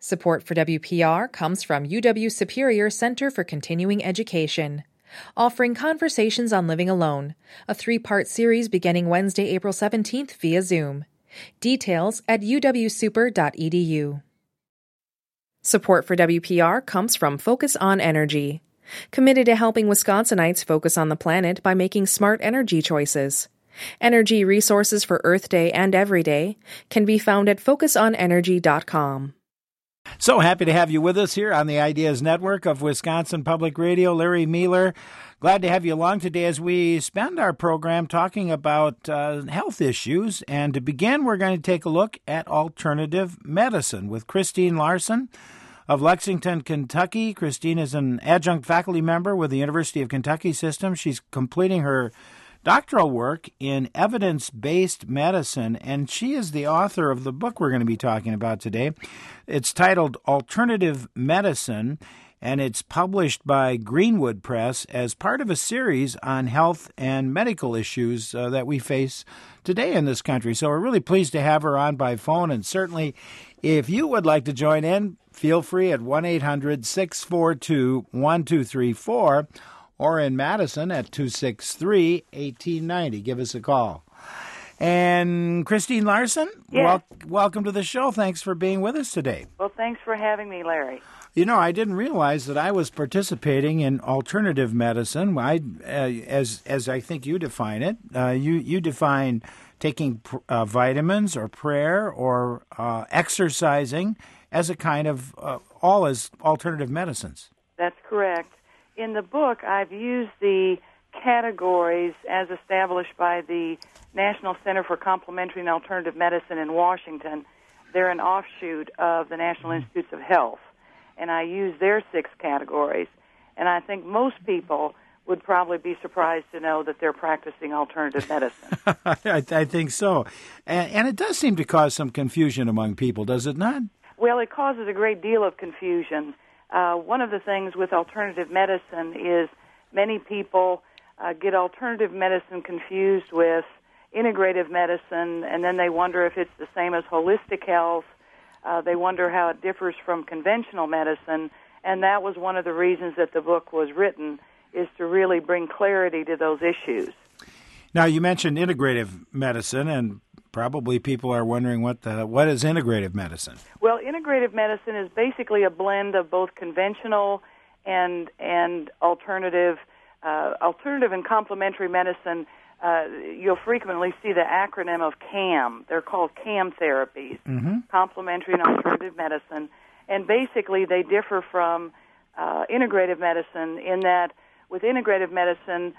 Support for WPR comes from UW Superior Center for Continuing Education, offering Conversations on Living Alone, a 3-part series beginning Wednesday, April 17th via Zoom. Details at uwsuper.edu. Support for WPR comes from Focus on Energy, committed to helping Wisconsinites focus on the planet by making smart energy choices. Energy resources for Earth Day and Every Day can be found at focusonenergy.com. So happy to have you with us here on the Ideas Network of Wisconsin Public Radio. Larry Mueller, glad to have you along today as we spend our program talking about health issues. And to begin, we're going to take a look at alternative medicine with Christine Larson of Lexington, Kentucky. Christine is an adjunct faculty member with the University of Kentucky System. She's completing her doctoral work in evidence-based medicine, and she is the author of the book we're going to be talking about today. It's titled Alternative Medicine, and it's published by Greenwood Press as part of a series on health and medical issues that we face today in this country. So we're really pleased to have her on by phone, and certainly if you would like to join in, feel free at 1-800-642-1234, or in Madison at 263-1890. Give us a call. And Christine Larson, yes. Welcome to the show. Thanks for being with us today. Well, thanks for having me, Larry. You know, I didn't realize that I was participating in alternative medicine. As I think you define it, you define taking vitamins or prayer or exercising as a kind of all as alternative medicines. That's correct. In the book, I've used the categories as established by the National Center for Complementary and Alternative Medicine in Washington. They're an offshoot of the National Institutes of Health, and I use their 6 categories. And I think most people would probably be surprised to know that they're practicing alternative medicine. I think so. And it does seem to cause some confusion among people, does it not? Well, it causes a great deal of confusion. One of the things with alternative medicine is many people get alternative medicine confused with integrative medicine, and then they wonder if it's the same as holistic health. They wonder how it differs from conventional medicine, and that was one of the reasons that the book was written, is to really bring clarity to those issues. Now, you mentioned integrative medicine, and probably people are wondering what is integrative medicine? Well, integrative medicine is basically a blend of both conventional and alternative. Alternative and complementary medicine, you'll frequently see the acronym of CAM. They're called CAM therapies, complementary and alternative medicine. And basically they differ from integrative medicine in that with integrative medicine,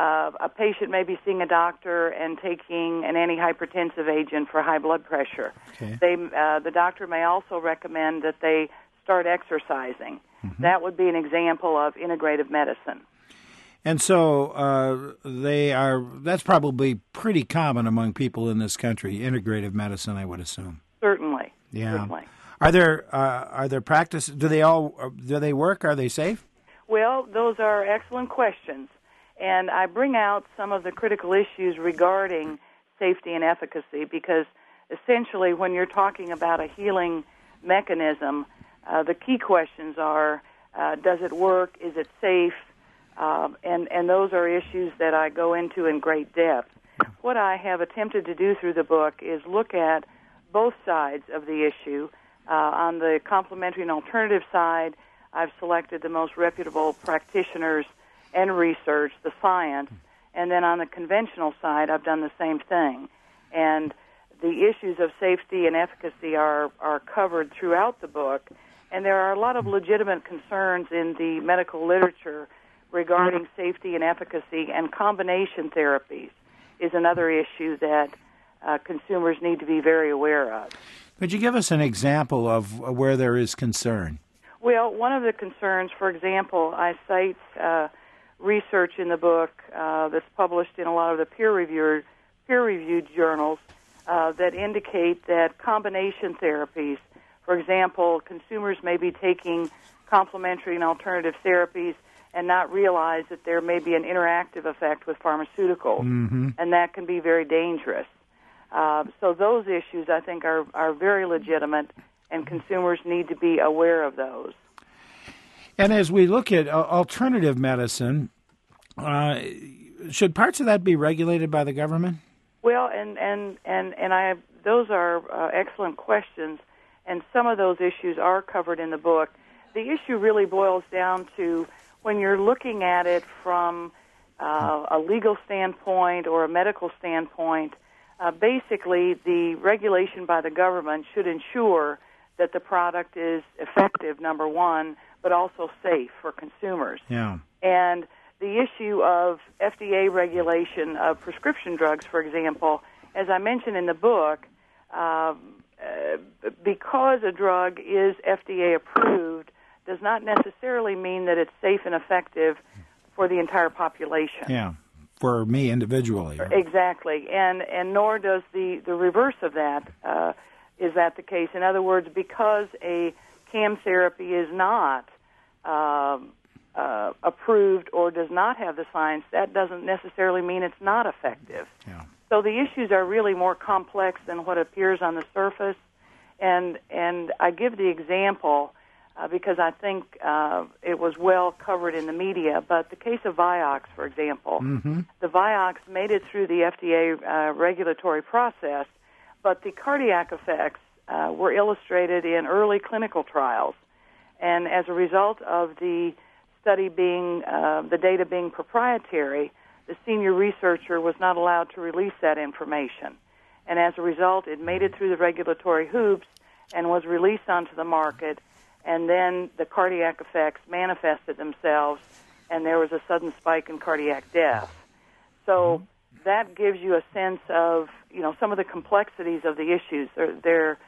a patient may be seeing a doctor and taking an antihypertensive agent for high blood pressure. Okay. The doctor may also recommend that they start exercising. That would be an example of integrative medicine. And so that's probably pretty common among people in this country, integrative medicine, I would assume. Certainly. Yeah. Certainly. Are there practices? Do they work? Are they safe? Well, those are excellent questions. And I bring out some of the critical issues regarding safety and efficacy because essentially when you're talking about a healing mechanism, the key questions are, does it work? Is it safe? And those are issues that I go into in great depth. What I have attempted to do through the book is look at both sides of the issue. On the complementary and alternative side, I've selected the most reputable practitioners and research, the science, and then on the conventional side, I've done the same thing. And the issues of safety and efficacy are covered throughout the book, and there are a lot of legitimate concerns in the medical literature regarding safety and efficacy, and combination therapies is another issue that consumers need to be very aware of. Could you give us an example of where there is concern? Well, one of the concerns, for example, I cite research in the book that's published in a lot of the peer-reviewed journals that indicate that combination therapies, for example, consumers may be taking complementary and alternative therapies and not realize that there may be an interactive effect with pharmaceuticals, and that can be very dangerous. So those issues, I think, are very legitimate and consumers need to be aware of those. And as we look at alternative medicine, should parts of that be regulated by the government? Well, those are excellent questions, and some of those issues are covered in the book. The issue really boils down to when you're looking at it from a legal standpoint or a medical standpoint, basically the regulation by the government should ensure that the product is effective, number one, but also safe for consumers. Yeah. And the issue of FDA regulation of prescription drugs, for example, as I mentioned in the book, because a drug is FDA approved does not necessarily mean that it's safe and effective for the entire population. Yeah, for me individually. Exactly, and nor does the reverse of that. Is that the case? In other words, because a CAM therapy is not approved or does not have the science, that doesn't necessarily mean it's not effective. Yeah. So the issues are really more complex than what appears on the surface, and I give the example because I think it was well covered in the media, but the case of Vioxx, for example, the Vioxx made it through the FDA regulatory process, but the cardiac effects were illustrated in early clinical trials, and as a result of the study being, the data being proprietary, the senior researcher was not allowed to release that information. And as a result, it made it through the regulatory hoops and was released onto the market, and then the cardiac effects manifested themselves, and there was a sudden spike in cardiac death. So that gives you a sense of, some of the complexities of the issues. They're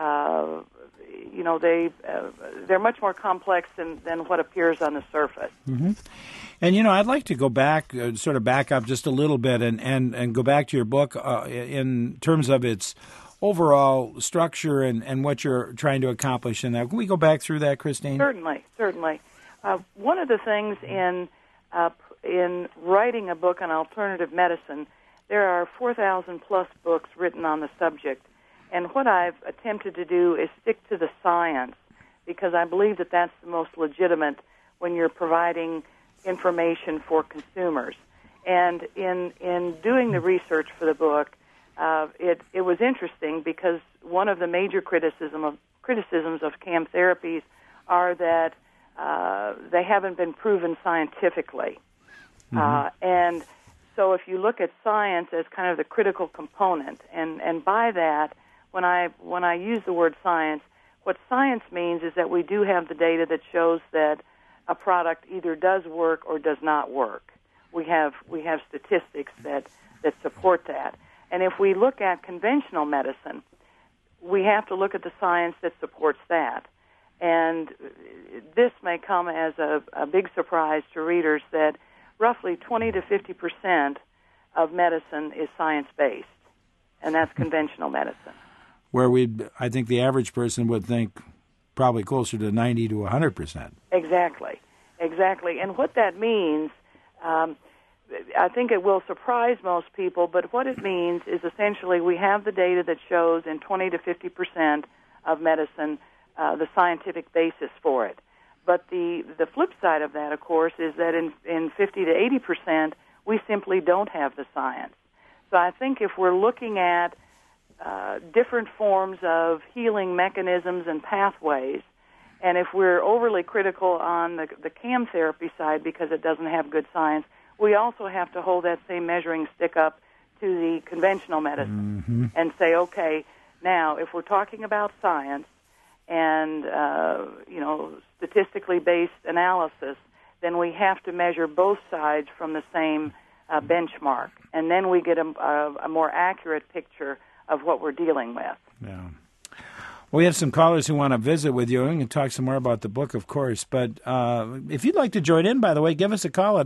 much more complex than what appears on the surface. Mm-hmm. And, I'd like to go back, sort of back up just a little bit and go back to your book in terms of its overall structure and what you're trying to accomplish in that. Can we go back through that, Christine? Certainly. One of the things in writing a book on alternative medicine, there are 4,000-plus books written on the subject. And what I've attempted to do is stick to the science because I believe that that's the most legitimate when you're providing information for consumers. And in doing the research for the book, it was interesting because one of the major criticisms of CAM therapies are that they haven't been proven scientifically. And so if you look at science as kind of the critical component, and by that, when I use the word science, what science means is that we do have the data that shows that a product either does work or does not work. We have statistics that support that. And if we look at conventional medicine, we have to look at the science that supports that. And this may come as a big surprise to readers that roughly 20 to 50% of medicine is science-based, and that's conventional medicine. Where I think the average person would think probably closer to 90 to 100%. Exactly. And what that means, I think it will surprise most people, but what it means is essentially we have the data that shows in 20 to 50% of medicine the scientific basis for it. But the flip side of that, of course, is that in 50 to 80%, we simply don't have the science. So I think if we're looking at different forms of healing mechanisms and pathways, and if we're overly critical on the CAM therapy side because it doesn't have good science, we also have to hold that same measuring stick up to the conventional medicine and say, okay, now if we're talking about science and statistically based analysis, then we have to measure both sides from the same benchmark, and then we get a more accurate picture of what we're dealing with. Yeah. Well, we have some callers who want to visit with you and talk some more about the book, of course. But if you'd like to join in, by the way, give us a call at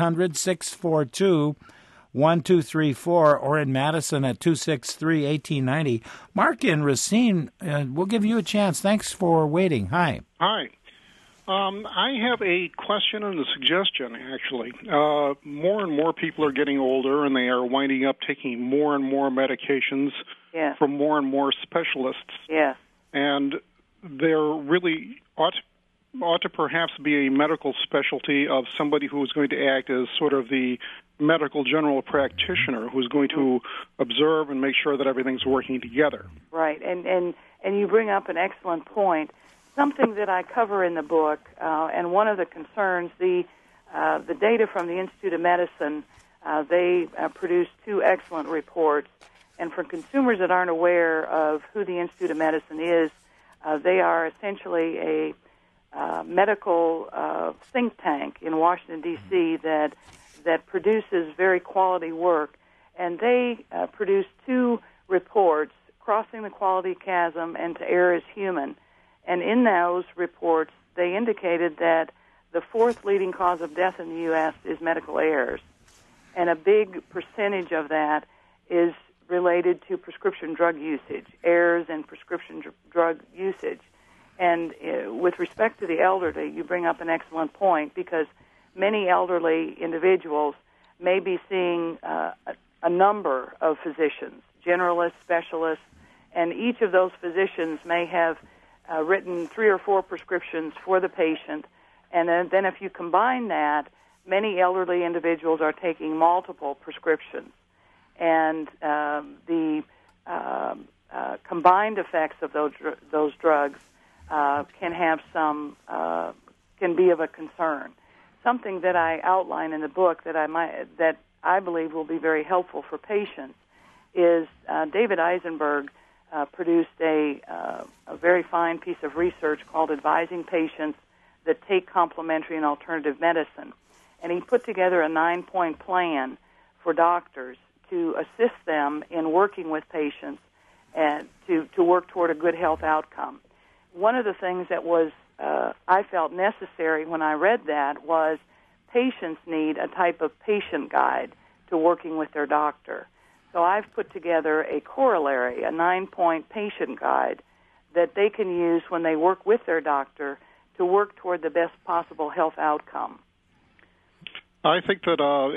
1-800-642-1234 or in Madison at 263-1890. Mark in Racine, we'll give you a chance. Thanks for waiting. Hi. Hi. I have a question and a suggestion, actually. More and more people are getting older, and they are winding up taking more and more medications from more and more specialists. Yes. And there really ought to perhaps be a medical specialty of somebody who is going to act as sort of the medical general practitioner who's going to observe and make sure that everything's working together. Right, and you bring up an excellent point. Something that I cover in the book, and one of the concerns, the data from the Institute of Medicine, they produced 2 excellent reports. And for consumers that aren't aware of who the Institute of Medicine is, they are essentially a medical think tank in Washington, D.C. that produces very quality work. And they produced 2 reports, Crossing the Quality Chasm and To Err is Human. And in those reports, they indicated that the 4th leading cause of death in the U.S. is medical errors. And a big percentage of that is related to prescription drug usage, errors in prescription drug usage. And with respect to the elderly, you bring up an excellent point, because many elderly individuals may be seeing a number of physicians, generalists, specialists, and each of those physicians may have written 3 or 4 prescriptions for the patient. And then if you combine that, many elderly individuals are taking multiple prescriptions. And the combined effects of those drugs can have can be of a concern. Something that I outline in the book that I believe will be very helpful for patients is David Eisenberg produced a very fine piece of research called Advising Patients That Take Complementary and Alternative Medicine. And he put together a 9-point plan for doctors to assist them in working with patients and to work toward a good health outcome. One of the things that was I felt necessary when I read that was patients need a type of patient guide to working with their doctor. So I've put together a corollary, a 9-point patient guide that they can use when they work with their doctor to work toward the best possible health outcome. I think that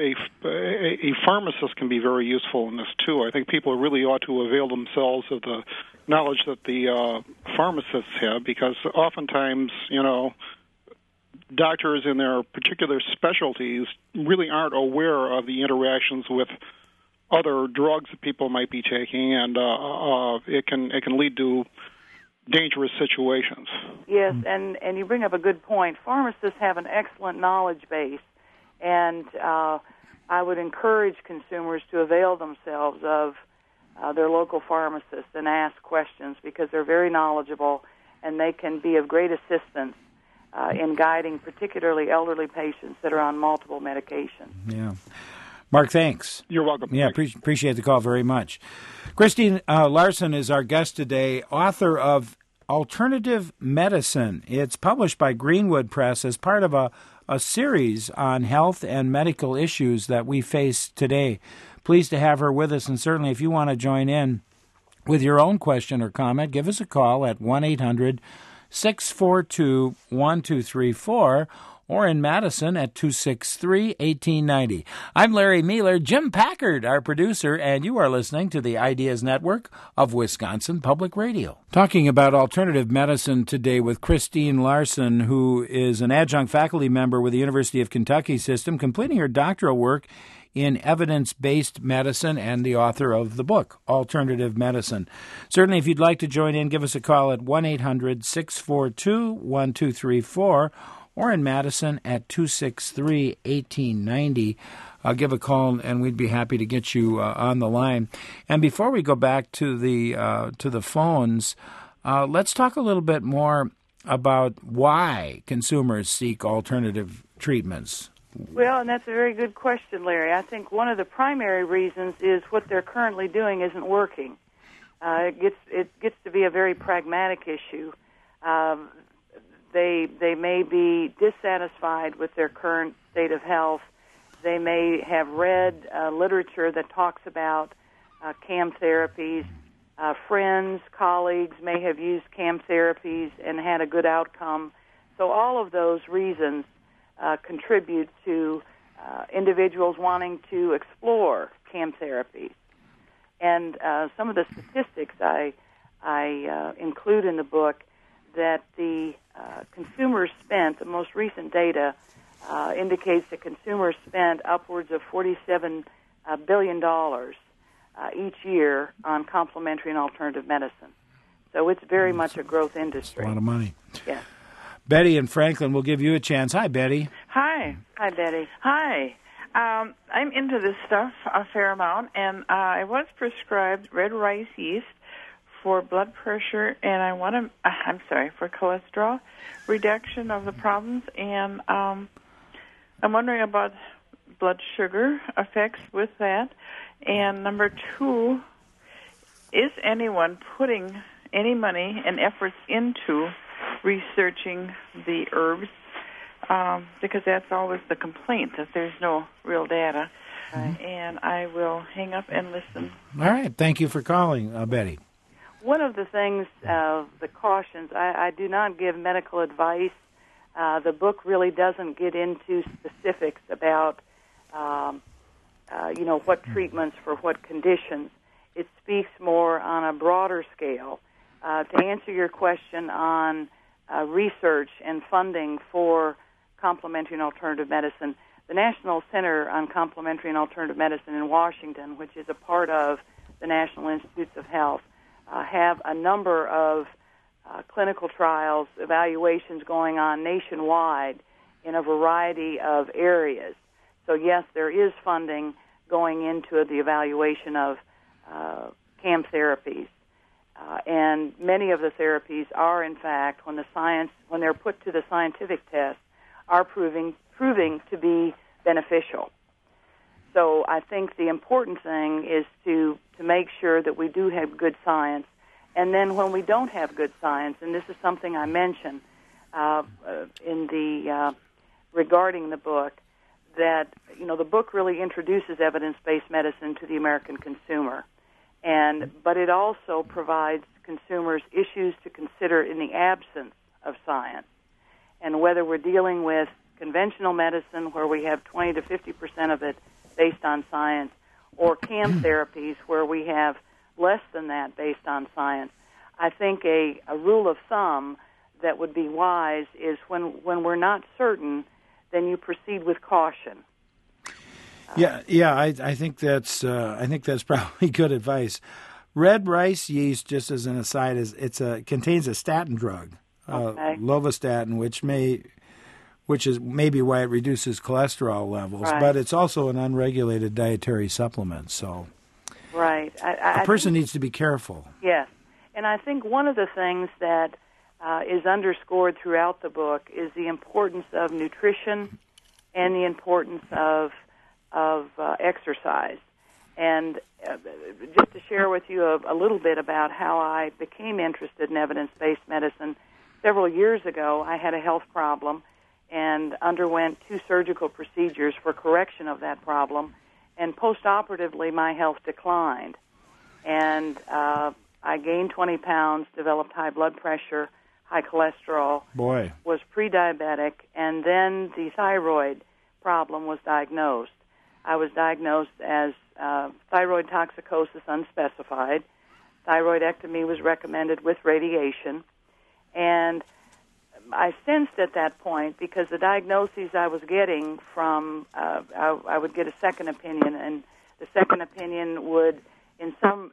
a pharmacist can be very useful in this, too. I think people really ought to avail themselves of the knowledge that the pharmacists have, because oftentimes, doctors in their particular specialties really aren't aware of the interactions with other drugs that people might be taking, and it can lead to dangerous situations. Yes, and you bring up a good point. Pharmacists have an excellent knowledge base, and I would encourage consumers to avail themselves of their local pharmacists and ask questions, because they're very knowledgeable and they can be of great assistance in guiding particularly elderly patients that are on multiple medications. Yeah. Mark, thanks. You're welcome. Yeah, appreciate the call very much. Christine Larson is our guest today, author of Alternative Medicine. It's published by Greenwood Press as part of a series on health and medical issues that we face today. Pleased to have her with us, and certainly if you want to join in with your own question or comment, give us a call at 1-800-642-1234 or in Madison at 263-1890. I'm Larry Mealer, Jim Packard, our producer, and you are listening to the Ideas Network of Wisconsin Public Radio. Talking about alternative medicine today with Christine Larson, who is an adjunct faculty member with the University of Kentucky system, completing her doctoral work in evidence-based medicine and the author of the book, Alternative Medicine. Certainly, if you'd like to join in, give us a call at 1-800-642-1234 or in Madison at 263-1890. Give a call, and we'd be happy to get you on the line. And before we go back to the phones, let's talk a little bit more about why consumers seek alternative treatments. Well, and that's a very good question, Larry. I think one of the primary reasons is what they're currently doing isn't working. It gets to be a very pragmatic issue. They may be dissatisfied with their current state of health. They may have read literature that talks about CAM therapies. Friends, colleagues may have used CAM therapies and had a good outcome. So all of those reasons contribute to individuals wanting to explore CAM therapies. And some of the statistics I include in the book, that the consumers spent, the most recent data indicates that consumers spent upwards of $47 billion each year on complementary and alternative medicine. So it's very much a growth industry. That's a lot of money. Yeah. Betty and Franklin, we'll give you a chance. Hi, Betty. Hi. Hi, Betty. Hi. I'm into this stuff a fair amount, and I was prescribed red rice yeast for blood pressure, and for cholesterol reduction of the problems, and I'm wondering about blood sugar effects with that. And number two, is anyone putting any money and efforts into researching the herbs? Because that's always the complaint, that there's no real data. Right. And I will hang up and listen. All right. Thank you for calling, Betty. One of the things, the cautions, I do not give medical advice. The book really doesn't get into specifics about, what treatments for what conditions. It speaks more on a broader scale. To answer your question on research and funding for complementary and alternative medicine, the National Center on Complementary and Alternative Medicine in Washington, which is a part of the National Institutes of Health, have a number of clinical trials, evaluations going on nationwide in a variety of areas. So, yes, there is funding going into the evaluation of CAM therapies. And many of the therapies are, in fact, when they're put to the scientific test, are proving to be beneficial. So I think the important thing is to make sure that we do have good science. And then when we don't have good science, and this is something I mentioned in the regarding the book, that the book really introduces evidence-based medicine to the American consumer. But it also provides consumers issues to consider in the absence of science. And whether we're dealing with conventional medicine, where we have 20 to 50% of it based on science, or CAM therapies, where we have less than that based on science, I think a rule of thumb that would be wise is when we're not certain, then you proceed with caution. I think that's probably good advice. Red rice yeast, just as an aside, contains a statin drug, lovastatin, which is maybe why it reduces cholesterol levels, right. But it's also an unregulated dietary supplement. So, right, a person needs to be careful. Yes, and I think one of the things that is underscored throughout the book is the importance of nutrition and the importance of exercise. And just to share with you a little bit about how I became interested in evidence-based medicine, several years ago I had a health problem and underwent 2 surgical procedures for correction of that problem, and post-operatively my health declined. And I gained 20 pounds, developed high blood pressure, high cholesterol, was pre-diabetic, and then the thyroid problem was diagnosed. I was diagnosed as thyroid toxicosis unspecified. Thyroidectomy was recommended with radiation. And I sensed at that point, because the diagnoses I was getting from, I would get a second opinion, and the second opinion would, it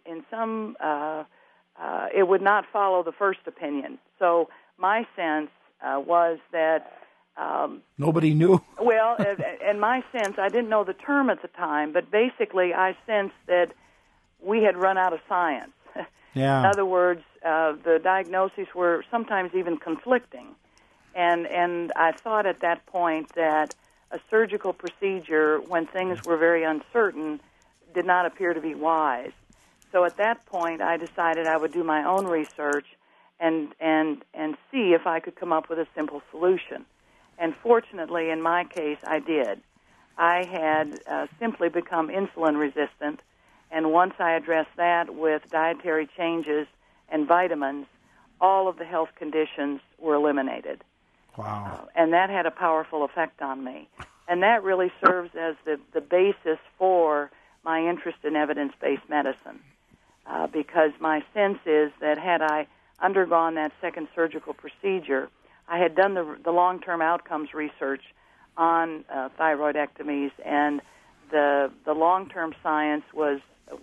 would not follow the first opinion. So my sense was that nobody knew. Well, in my sense, I didn't know the term at the time, but basically I sensed that we had run out of science. Yeah. In other words, the diagnoses were sometimes even conflicting. And I thought at that point that a surgical procedure, when things were very uncertain, did not appear to be wise. So at that point, I decided I would do my own research and see if I could come up with a simple solution. And fortunately, in my case, I did. I had simply become insulin resistant, and once I addressed that with dietary changes and vitamins, all of the health conditions were eliminated. Wow. And that had a powerful effect on me. And that really serves as the basis for my interest in evidence-based medicine, because my sense is that had I undergone that second surgical procedure, I had done the long-term outcomes research on thyroidectomies, and the long-term science was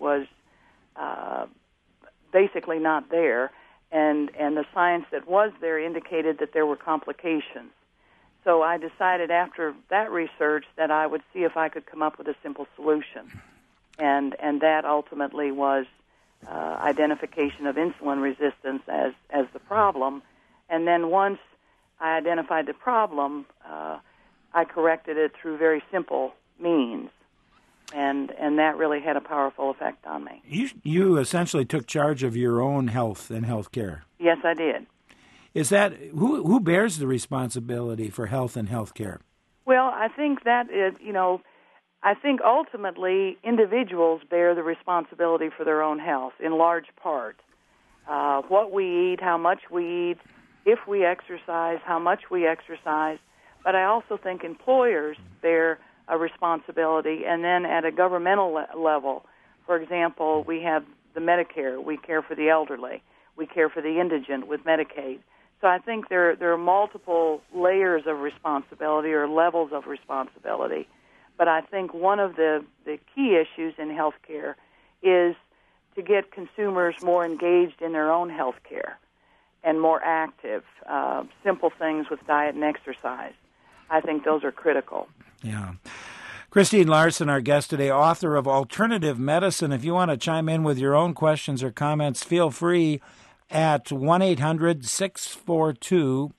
basically not there, and the science that was there indicated that there were complications. So I decided after that research that I would see if I could come up with a simple solution, and that ultimately was identification of insulin resistance as the problem. And then once I identified the problem, I corrected it through very simple means, and that really had a powerful effect on me. You essentially took charge of your own health and health care. Yes, I did. Is that who bears the responsibility for health and health care? Well, I think that is, I think ultimately individuals bear the responsibility for their own health in large part. What we eat, how much we eat, if we exercise, how much we exercise. But I also think employers bear a responsibility, and then at a governmental level, for example, we have the Medicare, we care for the elderly, we care for the indigent with Medicaid. So I think there are multiple layers of responsibility or levels of responsibility. But I think one of the key issues in healthcare is to get consumers more engaged in their own health care and more active. Simple things with diet and exercise. I think those are critical. Yeah. Christine Larson, our guest today, author of Alternative Medicine. If you want to chime in with your own questions or comments, feel free at 1-800-642-1234,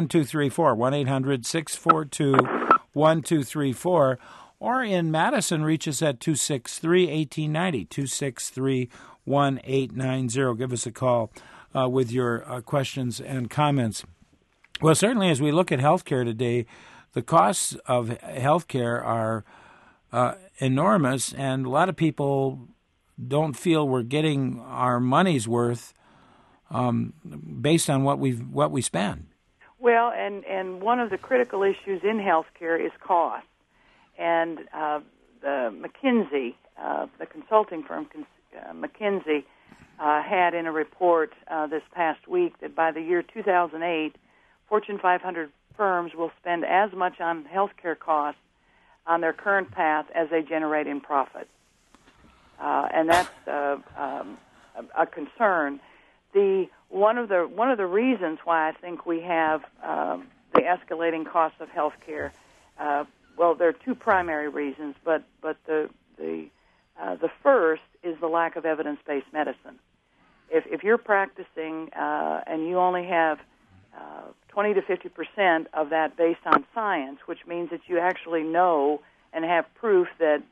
1-800-642-1234, or in Madison, reach us at 263-1890, 263-1890. Give us a call with your questions and comments. Well, certainly as we look at healthcare today, the costs of healthcare are enormous, and a lot of people don't feel we're getting our money's worth based on what we spend. Well, and one of the critical issues in healthcare is cost. And the McKinsey, the consulting firm McKinsey, had in a report this past week that by the year 2008, Fortune 500 firms will spend as much on healthcare costs on their current path as they generate in profit. And that's a concern. One of the reasons why I think we have the escalating cost of healthcare, well, there are two primary reasons, but the first is the lack of evidence-based medicine. If you're practicing and you only have 20 to 50% of that based on science, which means that you actually know and have proof that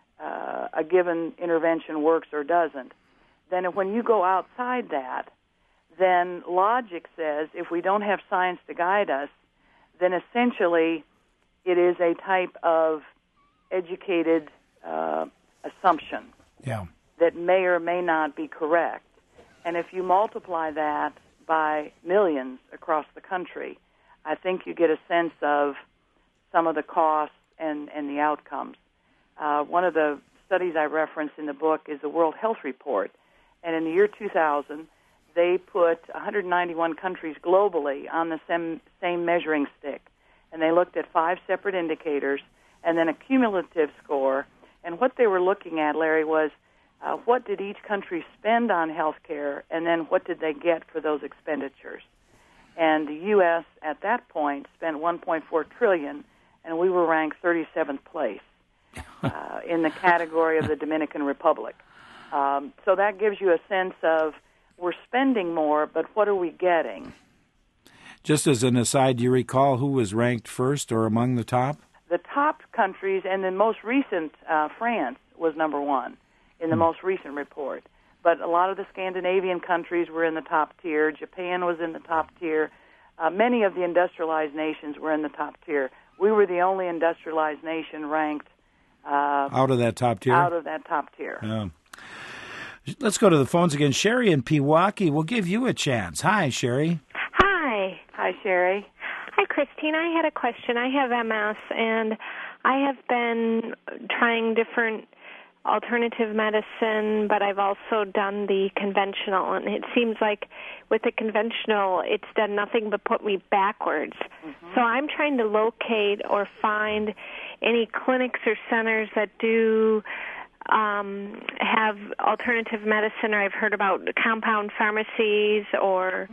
a given intervention works or doesn't, then when you go outside that, then logic says if we don't have science to guide us, then essentially it is a type of educated assumption that may or may not be correct. And if you multiply that by millions across the country, I think you get a sense of some of the costs and the outcomes. One of the studies I reference in the book is the World Health Report. And in the year 2000, they put 191 countries globally on the same measuring stick. And they looked at 5 separate indicators and then a cumulative score. And what they were looking at, Larry, was what did each country spend on health care, and then what did they get for those expenditures? And the U.S. at that point spent $1.4 trillion, and we were ranked 37th place in the category of the Dominican Republic. So that gives you a sense of we're spending more, but what are we getting? Just as an aside, do you recall who was ranked first or among the top? The top countries, and the most recent, France was number one in the most recent report. But a lot of the Scandinavian countries were in the top tier. Japan was in the top tier. Many of the industrialized nations were in the top tier. We were the only industrialized nation ranked out of that top tier. Out of that top tier. Yeah. Let's go to the phones again. Sherry in Pewaukee, we'll give you a chance. Hi, Sherry. Hi. Hi, Sherry. Hi, Christine. I had a question. I have MS, and I have been trying different alternative medicine, but I've also done the conventional, and it seems like with the conventional, it's done nothing but put me backwards. So I'm trying to locate or find any clinics or centers that do have alternative medicine, or I've heard about compound pharmacies or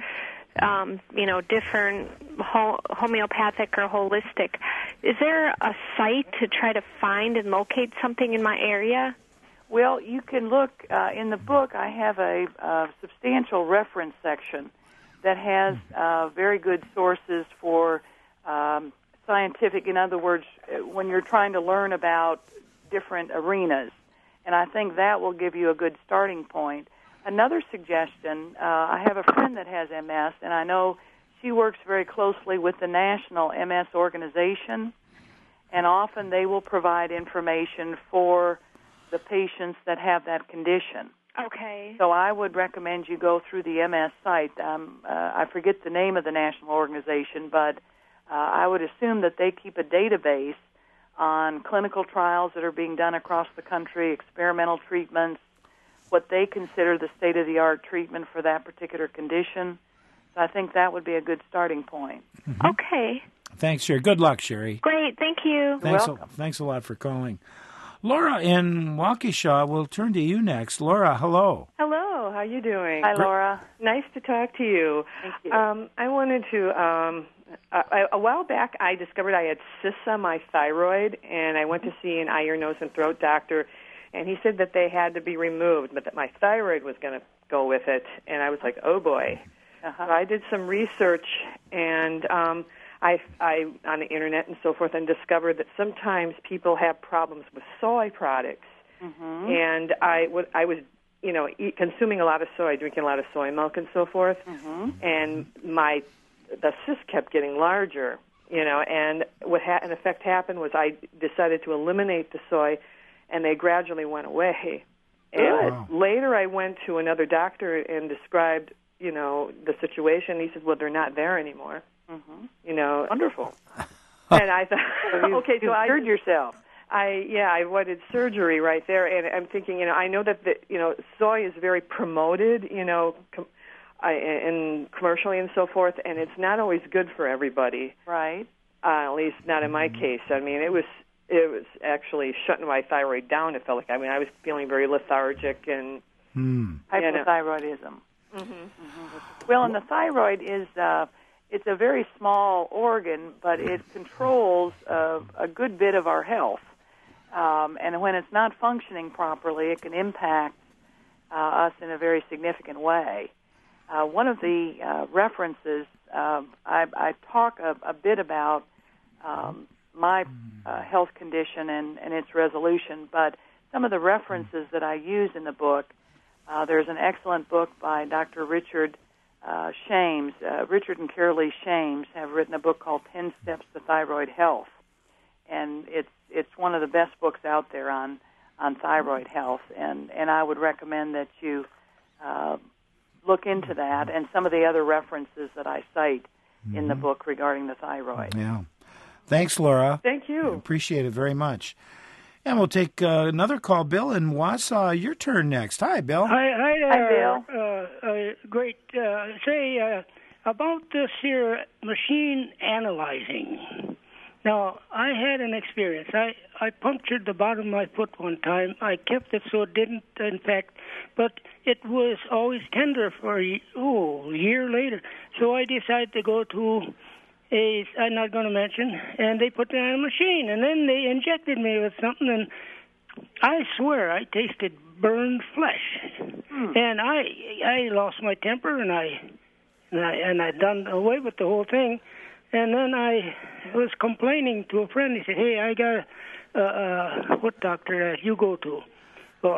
different homeopathic or holistic. Is there a site to try to find and locate something in my area? Well, you can look in the book. I have a substantial reference section that has very good sources for scientific, in other words, when you're trying to learn about different arenas. And I think that will give you a good starting point. Another suggestion, I have a friend that has MS, and I know she works very closely with the National MS Organization, and often they will provide information for the patients that have that condition. Okay. So I would recommend you go through the MS site. I forget the name of the national organization, but I would assume that they keep a database on clinical trials that are being done across the country, experimental treatments, what they consider the state-of-the-art treatment for that particular condition. So I think that would be a good starting point. Okay. Thanks, Sherry. Good luck, Sherry. Great. Thank you. Thanks a lot for calling. Laura in Waukesha, we'll turn to you next. Laura, hello. Hello. How you doing? Hi, Laura. Nice to talk to you. Thank you. I wanted to... a while back, I discovered I had cysts on my thyroid, and I went to see an ear, nose, and throat doctor, and he said that they had to be removed, but that my thyroid was going to go with it, and I was like, oh, boy. So I did some research, and I on the Internet and so forth, and discovered that sometimes people have problems with soy products, and I was consuming a lot of soy, drinking a lot of soy milk and so forth, and the cyst kept getting larger, and what in effect happened was I decided to eliminate the soy, and they gradually went away. And later I went to another doctor and described, the situation. He said, well, they're not there anymore. Wonderful. And I thought, okay, so I cured yourself. I wanted surgery right there, and I'm thinking, I know that soy is very promoted, and commercially and so forth, and it's not always good for everybody. Right. At least not in my case. I mean, it was actually shutting my thyroid down. It felt like, I was feeling very lethargic and hypothyroidism. Well, and the thyroid is it's a very small organ, but it controls a good bit of our health. And when it's not functioning properly, it can impact us in a very significant way. One of the references, I talk a bit about my health condition and its resolution, but some of the references that I use in the book, there's an excellent book by Dr. Richard Shames. Richard and Carolee Shames have written a book called 10 Steps to Thyroid Health, and it's one of the best books out there on thyroid health, and I would recommend that you look into that and some of the other references that I cite in the book regarding the thyroid. Yeah. Thanks, Laura. Thank you. I appreciate it very much. And we'll take another call. Bill in Wausau, your turn next. Hi, Bill. Hi there. Hi, Bill. Great. Say about this here machine analyzing. Now, I had an experience. I punctured the bottom of my foot one time. I kept it so it didn't infect, but it was always tender for a year later. So I decided to go to I'm not going to mention, and they put me on a machine, and then they injected me with something, and I swear I tasted burned flesh. And I lost my temper, and I done away with the whole thing. And then I was complaining to a friend. He said, "Hey, I got what doctor you go to?" Well,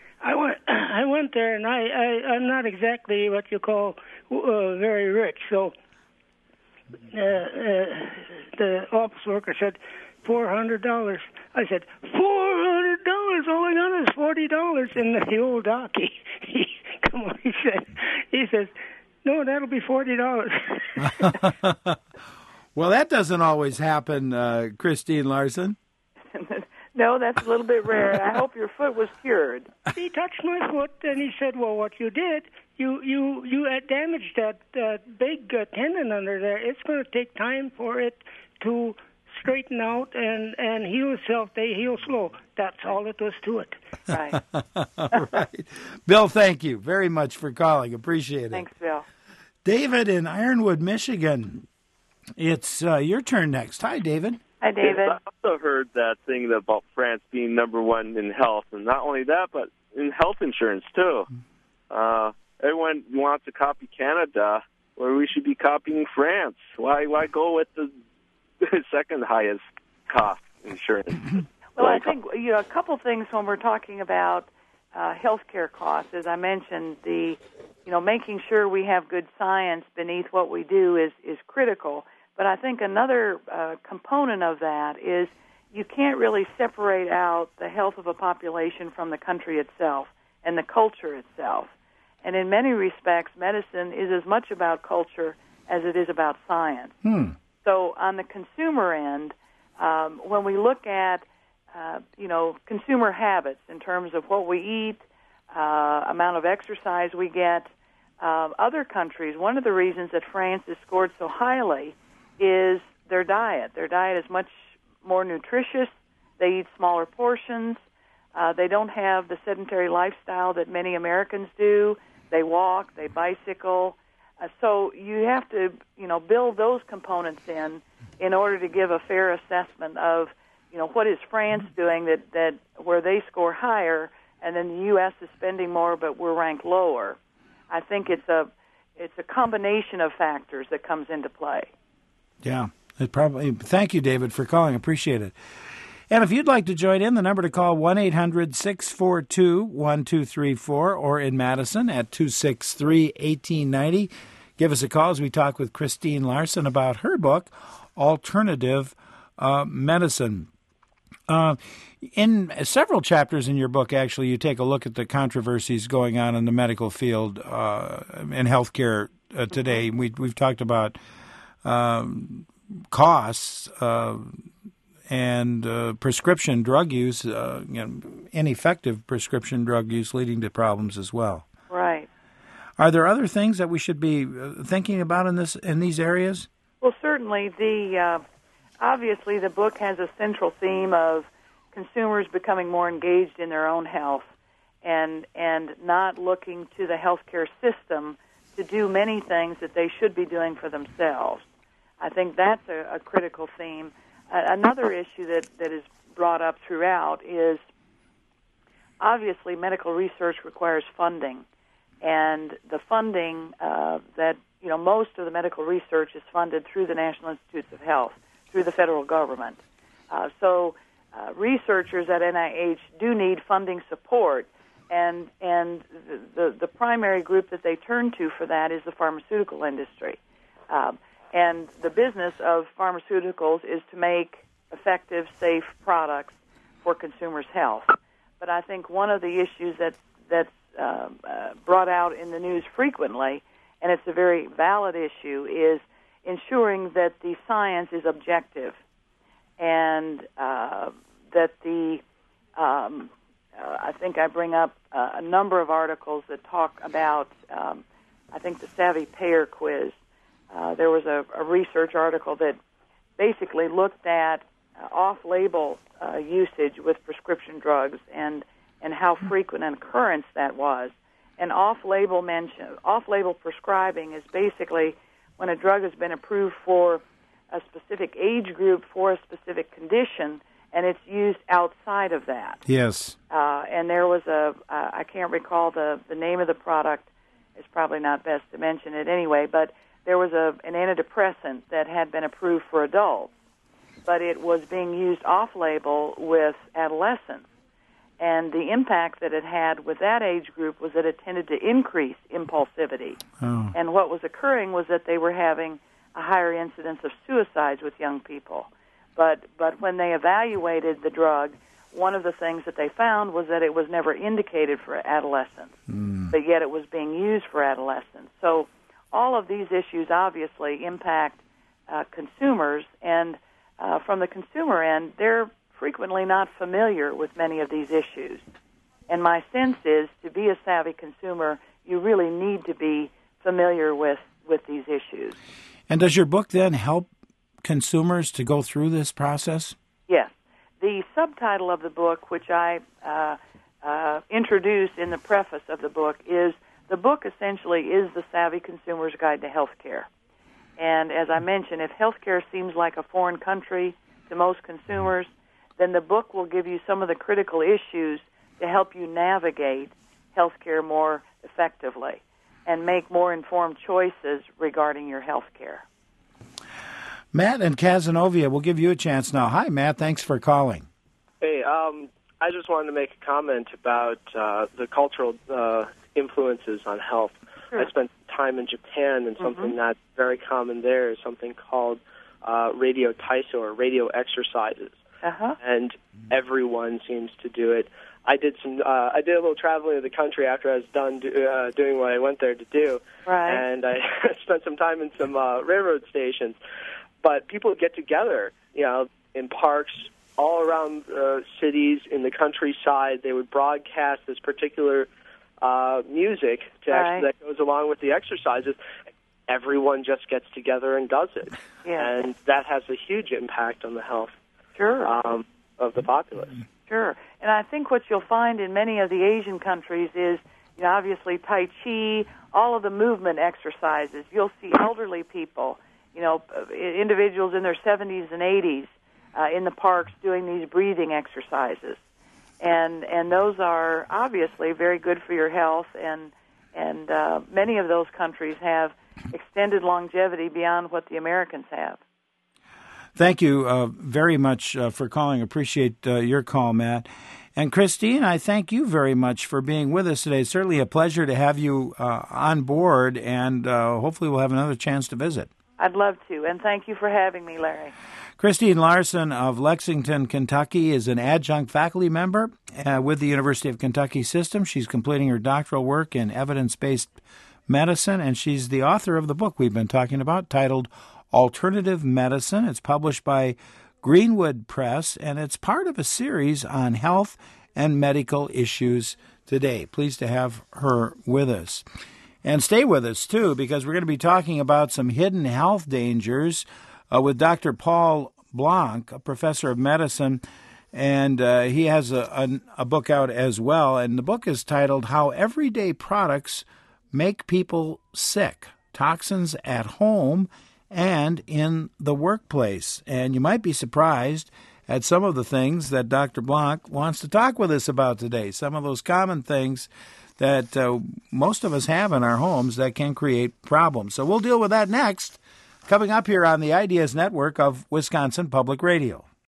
I went there, and I'm not exactly what you call very rich. So the office worker said $400. I said, $400? All I got is $40. And the old doc, he come on, he says, no, that'll be $40. Well, that doesn't always happen, Christine Larson. No, that's a little bit rare. I hope your foot was cured. He touched my foot, and he said, well, what you did, you damaged that big tendon under there. It's going to take time for it to straighten out and heal itself. They heal slow. That's all it was to it. Right. Right. Bill, thank you very much for calling. Appreciate it. Thanks, Bill. David in Ironwood, Michigan. It's your turn next. Hi, David. Hi, David. Yes, I also heard that thing about France being number one in health, and not only that, but in health insurance, too. Everyone wants to copy Canada, where we should be copying France. Why go with the second highest cost insurance? Well, I think a couple things when we're talking about healthcare costs. As I mentioned, making sure we have good science beneath what we do is critical. But I think another component of that is you can't really separate out the health of a population from the country itself and the culture itself. And in many respects, medicine is as much about culture as it is about science. So on the consumer end, when we look at consumer habits in terms of what we eat, amount of exercise we get, other countries, one of the reasons that France is scored so highly is their diet. Their diet is much more nutritious. They eat smaller portions. They don't have the sedentary lifestyle that many Americans do. They walk, they bicycle. So you have to, build those components in order to give a fair assessment of, what is France doing that where they score higher, and then the U.S. is spending more, but we're ranked lower. I think it's a combination of factors that comes into play. Yeah, it probably. Thank you, David, for calling. Appreciate it. And if you'd like to join in, the number to call 1-800-642-1234 or in Madison at 263-1890. Give us a call as we talk with Christine Larson about her book, Alternative Medicine. In several chapters in your book, actually, you take a look at the controversies going on in the medical field and healthcare today. We've talked about costs and prescription drug use, ineffective prescription drug use leading to problems as well. Right. Are there other things that we should be thinking about in these areas? Well, certainly. Obviously, the book has a central theme of consumers becoming more engaged in their own health and not looking to the healthcare system to do many things that they should be doing for themselves. I think that's a critical theme. Another issue that is brought up throughout is obviously medical research requires funding, and the funding that most of the medical research is funded through the National Institutes of Health, through the federal government. So researchers at NIH do need funding support, and the primary group that they turn to for that is the pharmaceutical industry. And the business of pharmaceuticals is to make effective, safe products for consumers' health. But I think one of the issues that's brought out in the news frequently, and it's a very valid issue, is ensuring that the science is objective and that I think I bring up a number of articles that talk about, I think, the Savvy Payer Quiz. There was a research article that basically looked at off-label usage with prescription drugs and how frequent an occurrence that was. And off-label prescribing is basically when a drug has been approved for a specific age group for a specific condition, and it's used outside of that. Yes. And there was I can't recall the name of the product. It's probably not best to mention it anyway, but there was an antidepressant that had been approved for adults, but it was being used off-label with adolescents. And the impact that it had with that age group was that it tended to increase impulsivity. Oh. And what was occurring was that they were having a higher incidence of suicides with young people. But when they evaluated the drug, one of the things that they found was that it was never indicated for adolescents, but yet it was being used for adolescents. So all of these issues obviously impact consumers, and from the consumer end, they're frequently not familiar with many of these issues. And my sense is, to be a savvy consumer, you really need to be familiar with these issues. And does your book then help consumers to go through this process? Yes. The subtitle of the book, which I introduce in the preface of the book, is the book essentially is the Savvy Consumer's Guide to Healthcare. And as I mentioned, if healthcare seems like a foreign country to most consumers, then the book will give you some of the critical issues to help you navigate healthcare more effectively and make more informed choices regarding your healthcare. Matt and Cazenovia, we'll give you a chance now. Hi, Matt. Thanks for calling. Hey, I just wanted to make a comment about the cultural influences on health. Sure. I spent time in Japan, and something that's very common there is something called radio taiso, or radio exercises. And everyone seems to do it. I did a little traveling of the country after I was done doing what I went there to do. Right. And I spent some time in some railroad stations. But people get together, in parks all around cities, in the countryside. They would broadcast this particular music that goes along with the exercises. Everyone just gets together and does it. Yeah. And that has a huge impact on the health of the populace. Sure. And I think what you'll find in many of the Asian countries is, obviously Tai Chi, all of the movement exercises. You'll see elderly people, individuals in their 70s and 80s in the parks doing these breathing exercises. And those are obviously very good for your health, and many of those countries have extended longevity beyond what the Americans have. Thank you very much for calling. Appreciate your call, Matt. And Christine, I thank you very much for being with us today. It's certainly a pleasure to have you on board, and hopefully we'll have another chance to visit. I'd love to, and thank you for having me, Larry. Christine Larson of Lexington, Kentucky, is an adjunct faculty member with the University of Kentucky system. She's completing her doctoral work in evidence-based medicine, and she's the author of the book we've been talking about, titled Alternative Medicine. It's published by Greenwood Press, and it's part of a series on health and medical issues today. Pleased to have her with us. And stay with us, too, because we're going to be talking about some hidden health dangers with Dr. Paul Blanc, a professor of medicine, and he has a book out as well. And the book is titled How Everyday Products Make People Sick, Toxins at Home and in the Workplace. And you might be surprised at some of the things that Dr. Blanc wants to talk with us about today, some of those common things that most of us have in our homes that can create problems. So we'll deal with that next, coming up here on the Ideas Network of Wisconsin Public Radio.